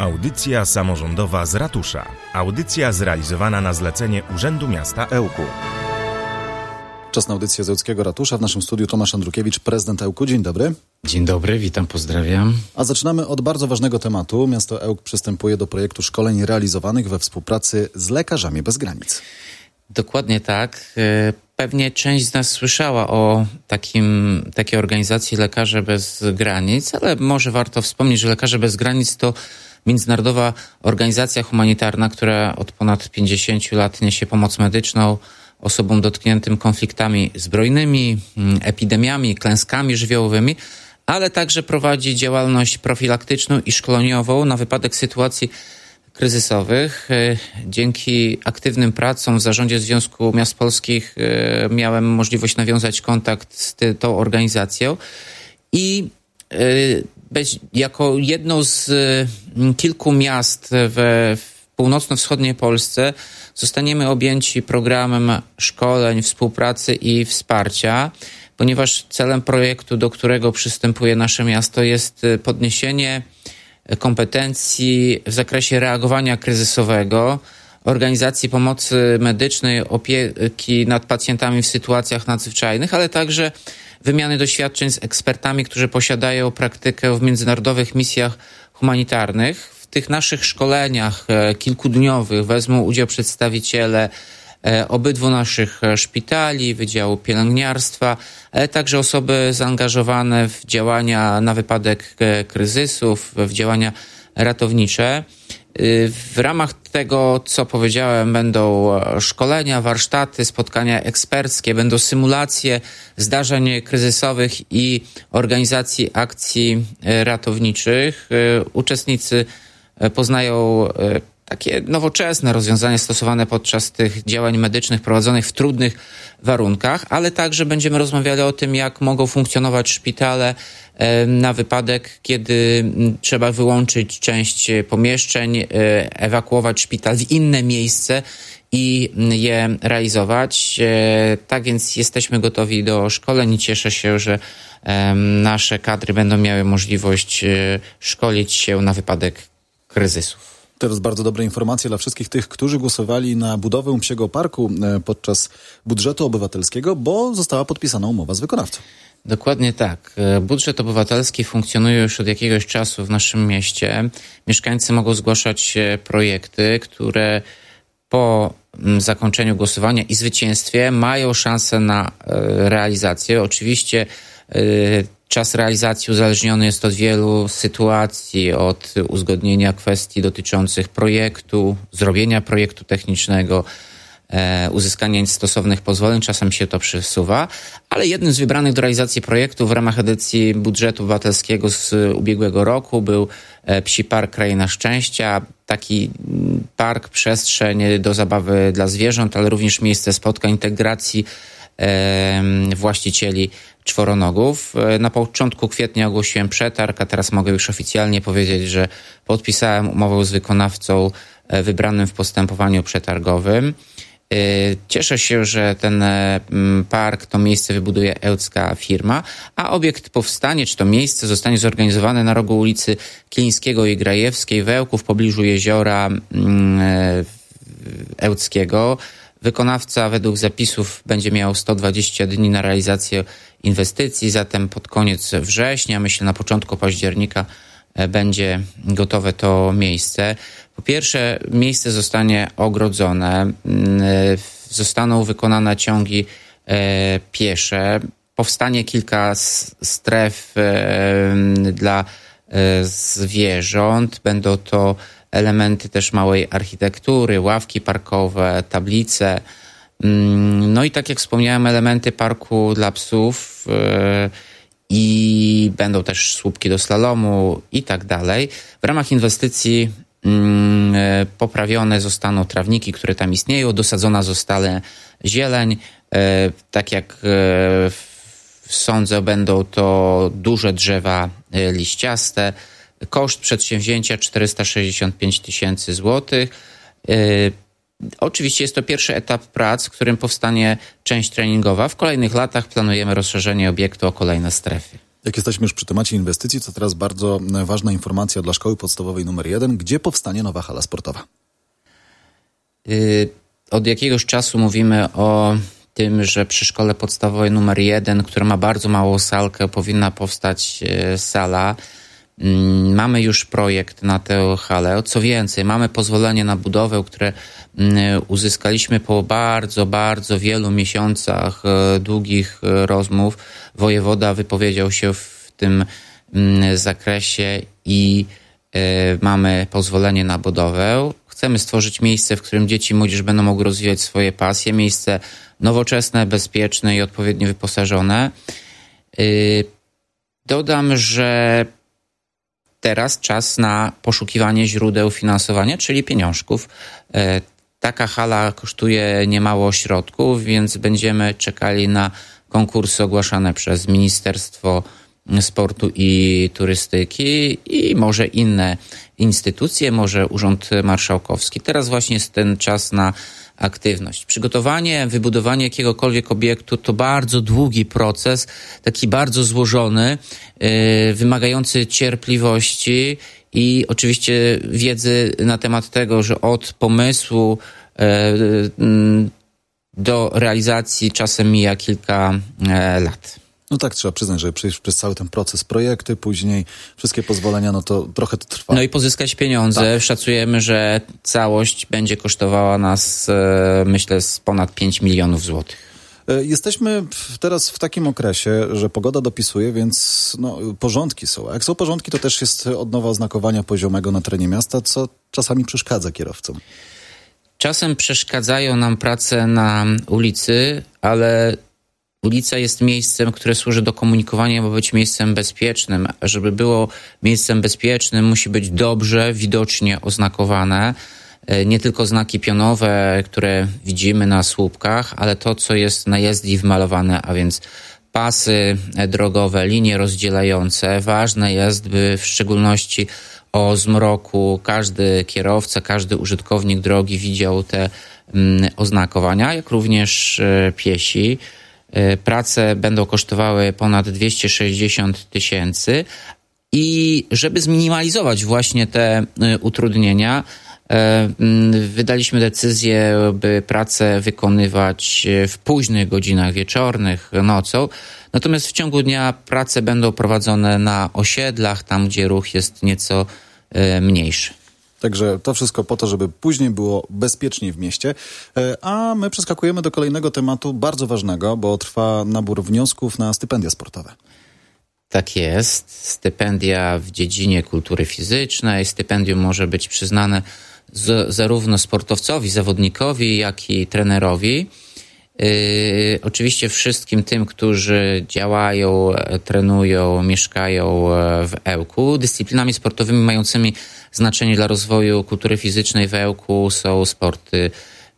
Audycja samorządowa z ratusza. Audycja zrealizowana na zlecenie Urzędu Miasta Ełku. Czas na audycję z Ełckiego Ratusza. W naszym studiu Tomasz Andrukiewicz, prezydent Ełku. Dzień dobry. Dzień dobry, witam, pozdrawiam. A zaczynamy od bardzo ważnego tematu. Miasto Ełk przystępuje do projektu szkoleń realizowanych we współpracy z Lekarzami Bez Granic. Dokładnie tak. Pewnie część z nas słyszała o takiej organizacji Lekarze Bez Granic, ale może warto wspomnieć, że Lekarze Bez Granic to międzynarodowa organizacja humanitarna, która od ponad 50 lat niesie pomoc medyczną osobom dotkniętym konfliktami zbrojnymi, epidemiami, klęskami żywiołowymi, ale także prowadzi działalność profilaktyczną i szkoleniową na wypadek sytuacji kryzysowych. Dzięki aktywnym pracom w Zarządzie Związku Miast Polskich miałem możliwość nawiązać kontakt z tą organizacją i jako jedno z kilku miast w północno-wschodniej Polsce zostaniemy objęci programem szkoleń, współpracy i wsparcia, ponieważ celem projektu, do którego przystępuje nasze miasto, jest podniesienie kompetencji w zakresie reagowania kryzysowego, organizacji pomocy medycznej, opieki nad pacjentami w sytuacjach nadzwyczajnych, ale także wymiany doświadczeń z ekspertami, którzy posiadają praktykę w międzynarodowych misjach humanitarnych. W tych naszych szkoleniach kilkudniowych wezmą udział przedstawiciele obydwu naszych szpitali, Wydziału Pielęgniarstwa, ale także osoby zaangażowane w działania na wypadek kryzysów, w działania ratownicze. W ramach tego, co powiedziałem, będą szkolenia, warsztaty, spotkania eksperckie, będą symulacje zdarzeń kryzysowych i organizacji akcji ratowniczych. Uczestnicy poznają takie nowoczesne rozwiązania stosowane podczas tych działań medycznych prowadzonych w trudnych warunkach, ale także będziemy rozmawiali o tym, jak mogą funkcjonować szpitale na wypadek, kiedy trzeba wyłączyć część pomieszczeń, ewakuować szpital w inne miejsce i je realizować. Tak więc jesteśmy gotowi do szkoleń i cieszę się, że nasze kadry będą miały możliwość szkolić się na wypadek kryzysów. Teraz bardzo dobre informacje dla wszystkich tych, którzy głosowali na budowę Psiego Parku podczas budżetu obywatelskiego, bo została podpisana umowa z wykonawcą. Dokładnie tak. Budżet obywatelski funkcjonuje już od jakiegoś czasu w naszym mieście. Mieszkańcy mogą zgłaszać projekty, które po zakończeniu głosowania i zwycięstwie mają szansę na realizację. Oczywiście czas realizacji uzależniony jest od wielu sytuacji, od uzgodnienia kwestii dotyczących projektu, zrobienia projektu technicznego, uzyskania stosownych pozwoleń, czasem się to przesuwa, ale jednym z wybranych do realizacji projektu w ramach edycji budżetu obywatelskiego z ubiegłego roku był Psi Park Kraina Szczęścia. Taki park, przestrzeń do zabawy dla zwierząt, ale również miejsce spotkań, integracji właścicieli czworonogów. Na początku kwietnia ogłosiłem przetarg, a teraz mogę już oficjalnie powiedzieć, że podpisałem umowę z wykonawcą wybranym w postępowaniu przetargowym. Cieszę się, że ten park, to miejsce wybuduje ełcka firma, a obiekt powstanie, czy to miejsce zostanie zorganizowane na rogu ulicy Kilińskiego i Grajewskiej w Ełku, w pobliżu jeziora Ełckiego. Wykonawca według zapisów będzie miał 120 dni na realizację inwestycji, zatem pod koniec września, myślę na początku października, będzie gotowe to miejsce. Po pierwsze, miejsce zostanie ogrodzone, zostaną wykonane ciągi piesze, powstanie kilka stref dla zwierząt, będą to elementy też małej architektury, ławki parkowe, tablice. No i tak jak wspomniałem, elementy parku dla psów i będą też słupki do slalomu i tak dalej. W ramach inwestycji poprawione zostaną trawniki, które tam istnieją, dosadzona zostanie zieleń. Tak jak sądzę, będą to duże drzewa liściaste. Koszt przedsięwzięcia 465 tysięcy złotych. Oczywiście jest to pierwszy etap prac, w którym powstanie część treningowa. W kolejnych latach planujemy rozszerzenie obiektu o kolejne strefy. Jak jesteśmy już przy temacie inwestycji, to teraz bardzo ważna informacja dla szkoły podstawowej numer 1. Gdzie powstanie nowa hala sportowa? Od jakiegoś czasu mówimy o tym, że przy szkole podstawowej numer 1, która ma bardzo małą salkę, powinna powstać sala. Mamy już projekt na tę halę. Co więcej, mamy pozwolenie na budowę, które uzyskaliśmy po bardzo, bardzo wielu miesiącach długich rozmów. Wojewoda wypowiedział się w tym zakresie i mamy pozwolenie na budowę. Chcemy stworzyć miejsce, w którym dzieci i młodzież będą mogły rozwijać swoje pasje. Miejsce nowoczesne, bezpieczne i odpowiednio wyposażone. Dodam, że teraz czas na poszukiwanie źródeł finansowania, czyli pieniążków. Taka hala kosztuje niemało środków, więc będziemy czekali na konkursy ogłaszane przez Ministerstwo Sportu i Turystyki i może inne instytucje, może Urząd Marszałkowski. Teraz właśnie jest ten czas na aktywność. Przygotowanie, wybudowanie jakiegokolwiek obiektu to bardzo długi proces, taki bardzo złożony, wymagający cierpliwości i oczywiście wiedzy na temat tego, że od pomysłu do realizacji czasem mija kilka lat. No tak, trzeba przyznać, że przejść przez cały ten proces, projekty, później wszystkie pozwolenia, no to trochę to trwa. No i pozyskać pieniądze. Tak. Szacujemy, że całość będzie kosztowała nas, myślę, z ponad 5 milionów złotych. Jesteśmy teraz w takim okresie, że pogoda dopisuje, więc porządki są. A jak są porządki, to też jest odnowa oznakowania poziomego na terenie miasta, co czasami przeszkadza kierowcom. Czasem przeszkadzają nam prace na ulicy, ale ulica jest miejscem, które służy do komunikowania, ma być miejscem bezpiecznym. Żeby było miejscem bezpiecznym, musi być dobrze, widocznie oznakowane. Nie tylko znaki pionowe, które widzimy na słupkach, ale to, co jest na jezdni wmalowane, a więc pasy drogowe, linie rozdzielające. Ważne jest, by w szczególności o zmroku każdy kierowca, każdy użytkownik drogi widział te oznakowania, jak również piesi. Prace będą kosztowały ponad 260 000 i żeby zminimalizować właśnie te utrudnienia, wydaliśmy decyzję, by pracę wykonywać w późnych godzinach wieczornych, nocą. Natomiast w ciągu dnia prace będą prowadzone na osiedlach, tam gdzie ruch jest nieco mniejszy. Także to wszystko po to, żeby później było bezpieczniej w mieście. A my przeskakujemy do kolejnego tematu, bardzo ważnego, bo trwa nabór wniosków na stypendia sportowe. Tak jest. Stypendia w dziedzinie kultury fizycznej. Stypendium może być przyznane zarówno sportowcowi, zawodnikowi, jak i trenerowi. Oczywiście wszystkim tym, którzy działają, trenują, mieszkają w Ełku. Dyscyplinami sportowymi mającymi znaczenie dla rozwoju kultury fizycznej w Ełku są sporty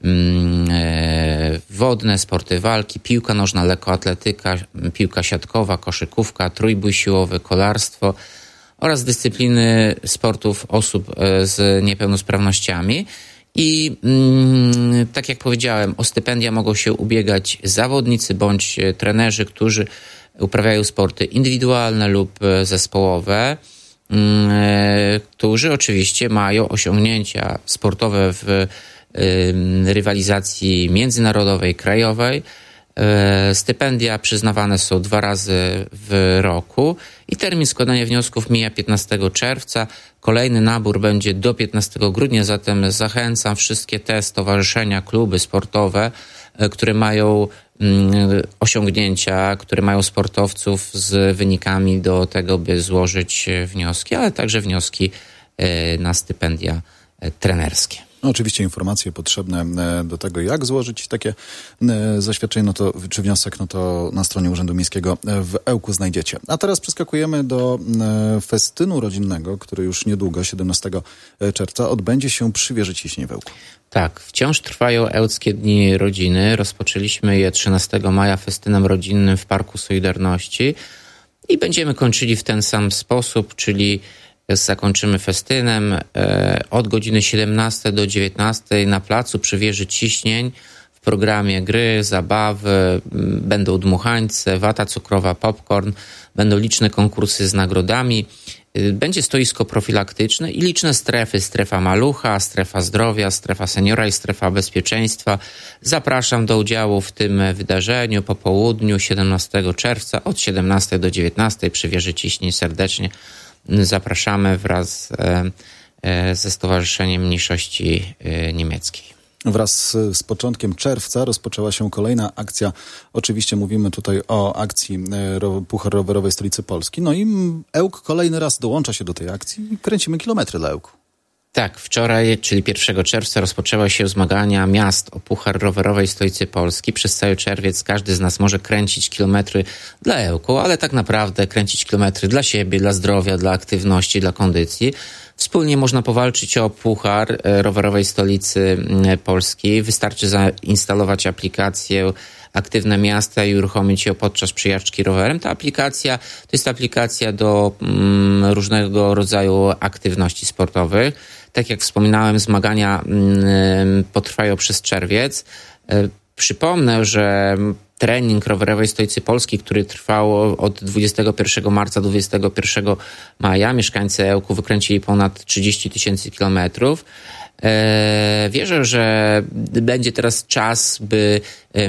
wodne, sporty walki, piłka nożna, lekkoatletyka, piłka siatkowa, koszykówka, trójbój siłowy, kolarstwo oraz dyscypliny sportów osób z niepełnosprawnościami. I tak jak powiedziałem, o stypendia mogą się ubiegać zawodnicy bądź trenerzy, którzy uprawiają sporty indywidualne lub zespołowe, którzy oczywiście mają osiągnięcia sportowe w rywalizacji międzynarodowej, krajowej. Stypendia przyznawane są 2 razy w roku i termin składania wniosków mija 15 czerwca. Kolejny nabór będzie do 15 grudnia, zatem zachęcam wszystkie te stowarzyszenia, kluby sportowe, które mają osiągnięcia, które mają sportowców z wynikami do tego, by złożyć wnioski, ale także wnioski na stypendia trenerskie. No, oczywiście informacje potrzebne do tego, jak złożyć takie zaświadczenie, czy wniosek, to na stronie Urzędu Miejskiego w Ełku znajdziecie. A teraz przeskakujemy do festynu rodzinnego, który już niedługo, 17 czerwca, odbędzie się przy Wieży Ciśnień w Ełku. Tak, wciąż trwają Ełckie Dni Rodziny. Rozpoczęliśmy je 13 maja festynem rodzinnym w Parku Solidarności i będziemy kończyli w ten sam sposób, czyli zakończymy festynem od godziny 17 do 19 na placu przy Wieży Ciśnień w programie gry, zabawy, będą dmuchańce, wata cukrowa, popcorn, będą liczne konkursy z nagrodami. Będzie stoisko profilaktyczne i liczne strefy. Strefa malucha, strefa zdrowia, strefa seniora i strefa bezpieczeństwa. Zapraszam do udziału w tym wydarzeniu po południu 17 czerwca od 17 do 19 przy wieży Ciśnień. Serdecznie zapraszamy wraz ze Stowarzyszeniem Mniejszości Niemieckiej. Wraz z początkiem czerwca rozpoczęła się kolejna akcja. Oczywiście mówimy tutaj o akcji Puchar Rowerowej Stolicy Polski. No i Ełk kolejny raz dołącza się do tej akcji i kręcimy kilometry dla Ełku. Tak, wczoraj, czyli 1 czerwca rozpoczęły się zmagania miast o Puchar Rowerowej Stolicy Polski. Przez cały czerwiec każdy z nas może kręcić kilometry dla Ełku, ale tak naprawdę kręcić kilometry dla siebie, dla zdrowia, dla aktywności, dla kondycji. Wspólnie można powalczyć o Puchar Rowerowej Stolicy Polski. Wystarczy zainstalować aplikację Aktywne Miasta i uruchomić ją podczas przejażdżki rowerem. Ta aplikacja to jest aplikacja do różnego rodzaju aktywności sportowych. Tak jak wspominałem, zmagania potrwają przez czerwiec. Przypomnę, że trening Rowerowej Stolicy Polski, który trwał od 21 marca do 21 maja, mieszkańcy Ełku wykręcili ponad 30 000 kilometrów. Wierzę, że będzie teraz czas, by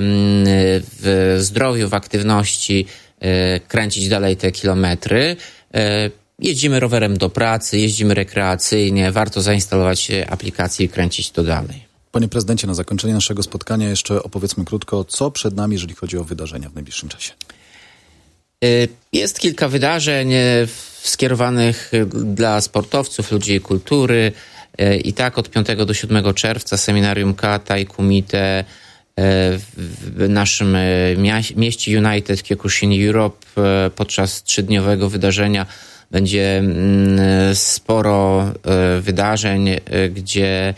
w zdrowiu, w aktywności kręcić dalej te kilometry. Jeździmy rowerem do pracy, jeździmy rekreacyjnie, warto zainstalować aplikację i kręcić to dalej. Panie prezydencie, na zakończenie naszego spotkania jeszcze opowiedzmy krótko, co przed nami, jeżeli chodzi o wydarzenia w najbliższym czasie. Jest kilka wydarzeń skierowanych dla sportowców, ludzi kultury. I tak od 5 do 7 czerwca Seminarium Kata i Kumite w naszym mieście United Kyokushin Europe podczas 3-dniowego wydarzenia będzie sporo wydarzeń, gdzie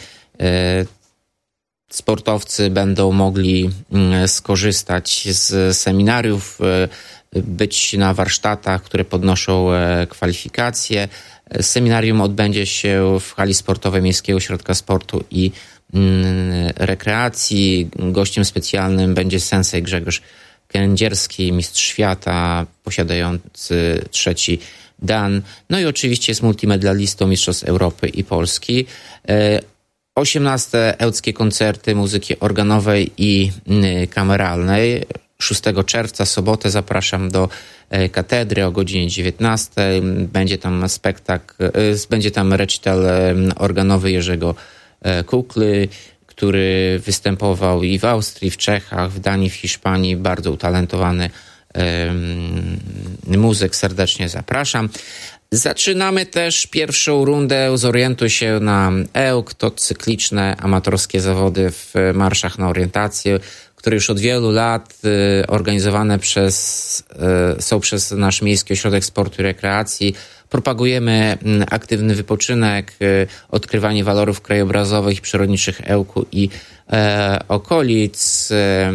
sportowcy będą mogli skorzystać z seminariów, być na warsztatach, które podnoszą kwalifikacje. Seminarium odbędzie się w hali sportowej Miejskiego Ośrodka Sportu i Rekreacji. Gościem specjalnym będzie sensei Grzegorz Kędzierski, mistrz świata, posiadający 3. dan. No i oczywiście jest multimedalistą Mistrzostw Europy i Polski. 18 ełckie koncerty muzyki organowej i kameralnej. 6 czerwca, sobotę, zapraszam do katedry o godzinie 19. Będzie tam będzie tam recital organowy Jerzego Kukly, który występował i w Austrii, w Czechach, w Danii, w Hiszpanii. Bardzo utalentowany muzyk, serdecznie zapraszam. Zaczynamy też pierwszą rundę Zorientuj się na Ełk. To cykliczne, amatorskie zawody w marszach na orientację, które już od wielu lat organizowane są przez nasz Miejski Ośrodek Sportu i Rekreacji. Propagujemy aktywny wypoczynek, odkrywanie walorów krajobrazowych i przyrodniczych Ełku i okolic.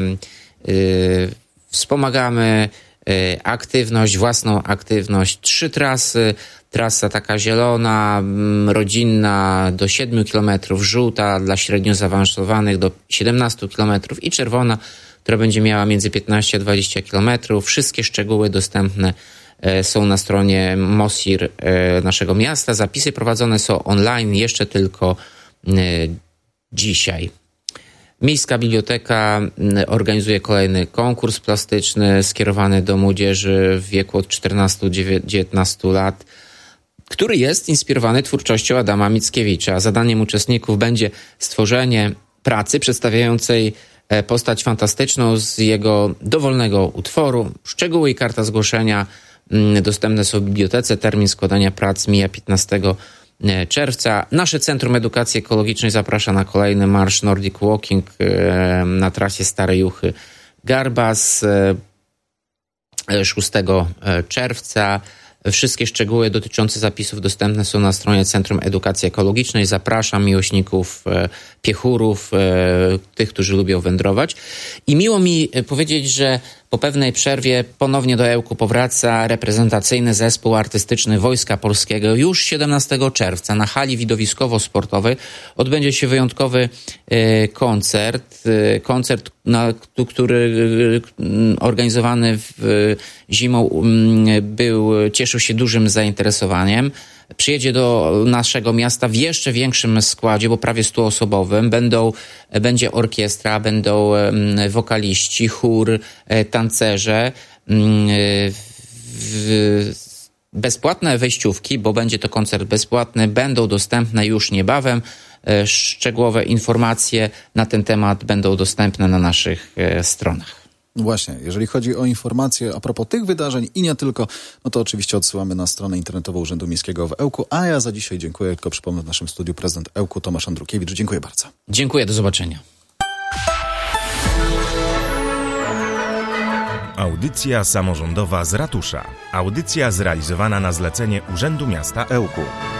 Wspomagamy aktywność, własną aktywność. 3 trasy. Trasa taka zielona, rodzinna do 7 km, żółta dla średnio zaawansowanych do 17 km i czerwona, która będzie miała między 15 a 20 km. Wszystkie szczegóły dostępne są na stronie MOSIR naszego miasta. Zapisy prowadzone są online jeszcze tylko dzisiaj. Miejska Biblioteka organizuje kolejny konkurs plastyczny skierowany do młodzieży w wieku od 14 do 19 lat, który jest inspirowany twórczością Adama Mickiewicza. Zadaniem uczestników będzie stworzenie pracy przedstawiającej postać fantastyczną z jego dowolnego utworu. Szczegóły i karta zgłoszenia dostępne są w bibliotece. Termin składania prac mija 15 czerwca. Nasze Centrum Edukacji Ekologicznej zaprasza na kolejny marsz Nordic Walking na trasie Stare Juchy Garbas 6 czerwca. Wszystkie szczegóły dotyczące zapisów dostępne są na stronie Centrum Edukacji Ekologicznej. Zapraszam miłośników piechurów, tych, którzy lubią wędrować. I miło mi powiedzieć, że Po pewnej przerwie ponownie do Ełku powraca reprezentacyjny zespół artystyczny Wojska Polskiego. Już 17 czerwca na hali widowiskowo-sportowej odbędzie się wyjątkowy koncert, który organizowany zimą cieszył się dużym zainteresowaniem. Przyjedzie do naszego miasta w jeszcze większym składzie, bo prawie 100-osobowym. Będzie orkiestra, będą wokaliści, chór, tancerze. Bezpłatne wejściówki, bo będzie to koncert bezpłatny, będą dostępne już niebawem. Szczegółowe informacje na ten temat będą dostępne na naszych stronach. Właśnie, jeżeli chodzi o informacje a propos tych wydarzeń i nie tylko, no to oczywiście odsyłamy na stronę internetową Urzędu Miejskiego w Ełku, a ja za dzisiaj dziękuję, tylko przypomnę w naszym studiu prezydent Ełku Tomasz Andrukiewicz. Dziękuję bardzo. Dziękuję, do zobaczenia. Audycja samorządowa z ratusza. Audycja zrealizowana na zlecenie Urzędu Miasta Ełku.